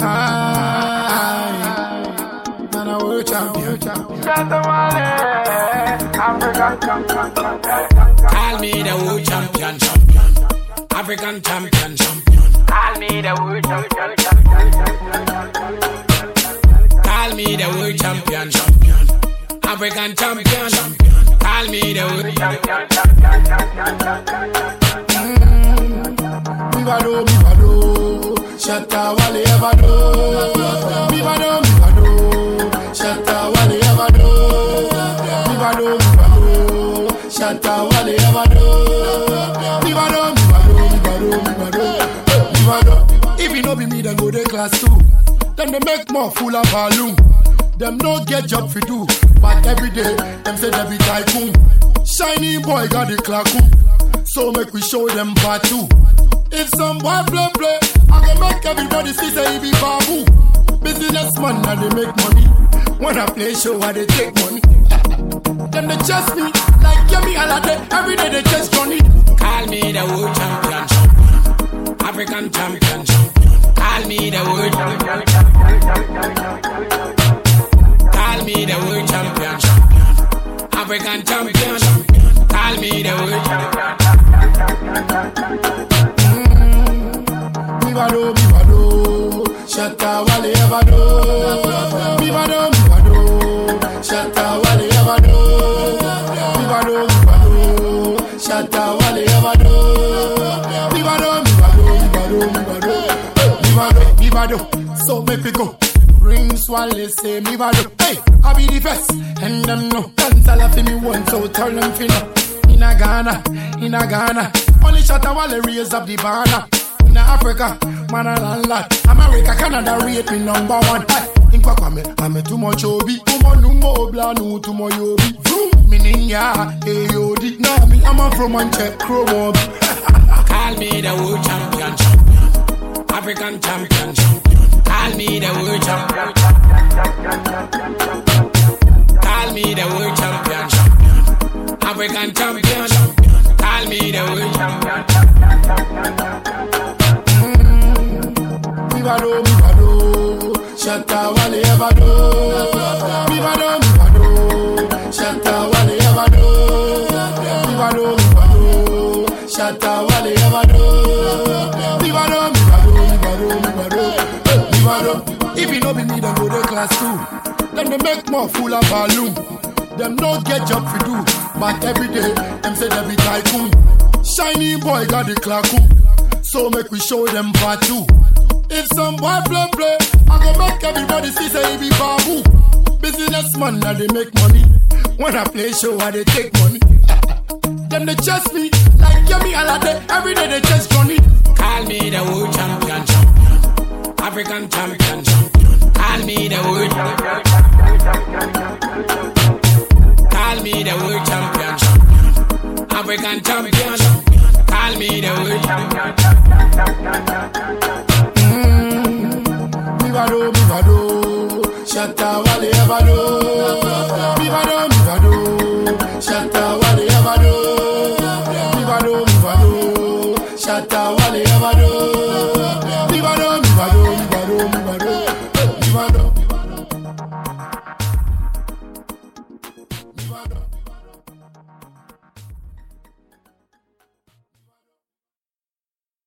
Man, a world champion. Call me the world champion, champion. African champion, champion. Call me the world champion. Call me the world champion, champion. African champion, champion. Call me the world champion. Bivado, bivado, Shatta Wale Evado. Bivado, bivado, Shatta Wale Evado. Bivado, bivado, Shatta Wale Evado. Bivado, bivado, bivado, bivado. If you no be me, then go to class 2. Then they make more fool of balloon. Them no get job for do, but every day them say they be tycoon. Shiny boy got the clock, so make we show them part 2. If some boy play, I can make everybody see say he be babu. Businessman and they make money. When I play show, I they take money. Them they chase me like Yemi Alade. Every day they chase Johnny. Call me the world champion, champion. African champion, champion. Call me the world champion. Call me the world champion, champion. African champion, champion. Call me the world champion. Bivado, bivado, Shatta Wale Evado. Bivado, bivado, Shatta Wale Evado. Bivado, bivado, Shatta Wale Evado. Bivado, bivado, bivado, bivado, bivado. So make we go. Rings Wale say bivado. Hey, I be the best, and them no. Dance all of me one, so tell them finna. In a Ghana, only Shatta Wale raise up the banner. In Africa, man a landlord. America, Canada rate me number 1. In Kwakwame, I'm too much obi. Too much numbo blanu, too much yobi. Vroom, me ninya, ayodi. Now me, I'm a from and check chromo. Call me the world champion, champion. African champion, champion. Call me the world champion. Call me the world champion, champion. African champion, champion. Call me the world champion. Bivado, bivado, Shatta Wale Evado. Bivado, bivado, Shatta Wale Evado. Bivado, bivado, Shatta Wale Evado. Bivado, bivado, bivado, bivado. If you no be me, then go to class 2. Then they make more fool of balloon. Them no get job for do, but every day them say they be tycoon. Shiny boy got the clock, so make we show them part 2. If some boy play, I go make everybody see say he be babu. Businessman and they make money. When I play show, I they take money. Them they chase me like Yemi Alade. Every day they chase Johnny. Call me the world champion, champion. African champion, champion. Call me the world champion. Call me the world champion, champion. African champion, champion. Call me the world champion. Bivado, bivado, Shatta Wale Evado. Bivado, bivado, Shatta Wale Evado. Bivado, bivado, Shatta Wale Evado.